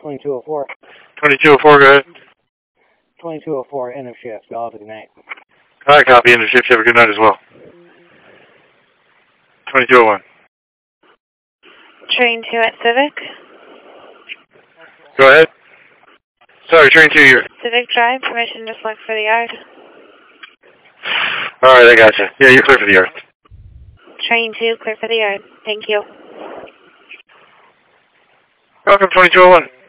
2204. 2204, go ahead. 2204, end of shift. Y'all have a good night. All right, copy. End of shift. Have a good night as well. 2201. Train 2 at Civic. Go ahead. Sorry, train 2 here. Civic Drive, permission to select for the yard. All right, I got you. Yeah, you're clear for the yard. Train 2, clear for the yard. Thank you. Welcome, 2201.